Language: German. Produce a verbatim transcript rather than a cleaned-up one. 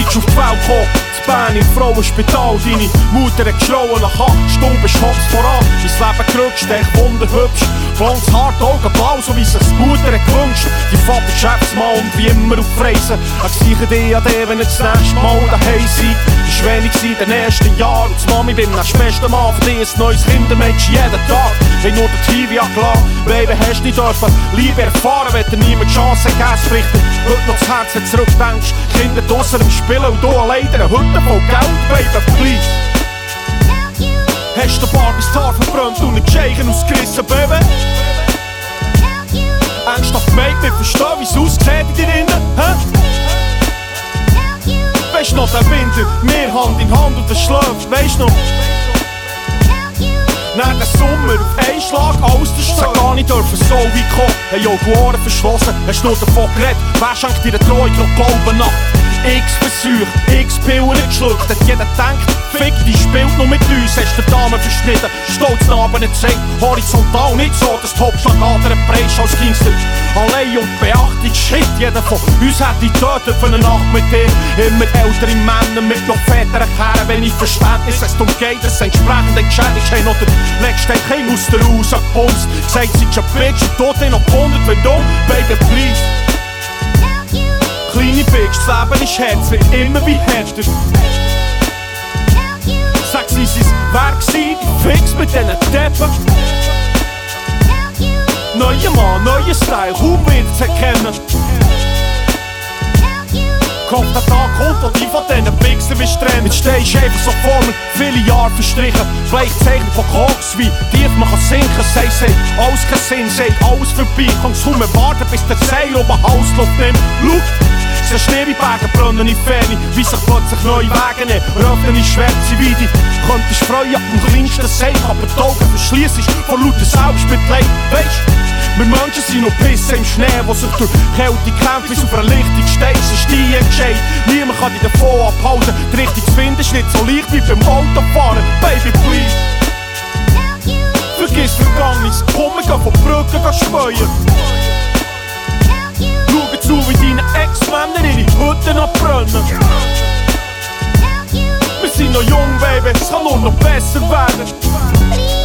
bist auf die Welt gekommen, zu Bern im Frauenspital. Deine Mutter hat geschrauen nach acht Stunden, bist hops voran. Dein Leben gerutscht, echt wunderhübsch. Blondes Haar, die Augen blau, so wie sich's die Mutter hat gewünscht. Die Vater Geschäftsmann und wie immer auf Reisen. Ich sehe dich an dir, wenn ihr das nächste Mal daheim seid. Das war wenig in den ersten Jahren. Und die Mami bin das beste Mal für dich ein neues Kindermädchen jeden Tag. Wenn nur der T V angelassen, Baby, hast nicht dürfen Liebe erfahren, wenn dir niemand Chance gegeben spricht dir heute noch das Herz, wenn du zurückdenkst. Kinder draussen im Spielen und du allein in einer Hütte voll Geld, Baby, please. Hast du den Barbies Haar verbrannt und den Scheichen ausgerissen, Baby? Ernsthaft meint, wir verstehen, wie es aussieht in dir innen, hä? Weisst noch, der Winter, wir Hand in Hand und der schläft, weisst noch? Nach dem Sommer auf einen Schlag alles der Sag gar nicht dürfen so weit kommen. Hey yo, die Ohren verschlossen, hast nur davon geredet. Wer schenkt dir eine Treuung noch Glauben nach? X Versuch, X Pillen geschluckt. Hat jeder denkt, fick, die spielt nur mit uns. Hast die Dame verschnitten, stolz Narben gezeigt. Horizontal nicht so, dass die Hauptschlagader preist als Gangster. Allein und beachtet, shit, jeder von uns hat die tötet für eine Nacht mit dir. Immer ältere Männer mit noch feteren Kerren, wenn ich Verständnis, es darum geht, dass entsprechend entschädigt. Hey, noch der letzte Heim aus der Haus gepumst. Gesagt, seid schon Bitch und tot noch gehundert, wenn du, Baby, please. Kleine Bitch, das Leben ist Herz, wird immer wie härter. Sag sie, sie Werk sein, fix mit diesen Deppen. Neuer Mann, neuer Style, kaum wieder zu erkennen. Kommt der Tag kommt und die von diesen Wichsern wirst trennen. Jetzt stehst du einfach so vor mir, viele Jahre verstrichen. Bleichzeichen von Koks, wie tief man kann sinken. Sei, sei, alles kein Sinn, sei, alles vorbei. Kannst kaum warten, bis der Seil um den Halsluft nimmt. Schau! Es ist Schneeberge, brennen in Ferne, wie sich plötzlich neue Wege nehmen. Röpfen in Schwärze wie die. Könntest freuen am kleinsten Seil, aber die Augen verschliessest vor lauter Selbstmitleid. Weisst, wir Menschen sind noch Pisse im Schnee, wo sich durch Kälte kämpft, wie auf einer Lichtung steht. Es ist die Entscheid, niemand kann dich davon abhalten. Die Richtung zu finden ist nicht so leicht wie beim Autofahren. Baby, please. Vergiss Vergangenes, komm, wir gehen von Brücken späuen. Schau zu, wie deine Ex-Männer ihre Hütten abbrennen. Wir sind noch jung, Baby, es kann nur noch besser werden.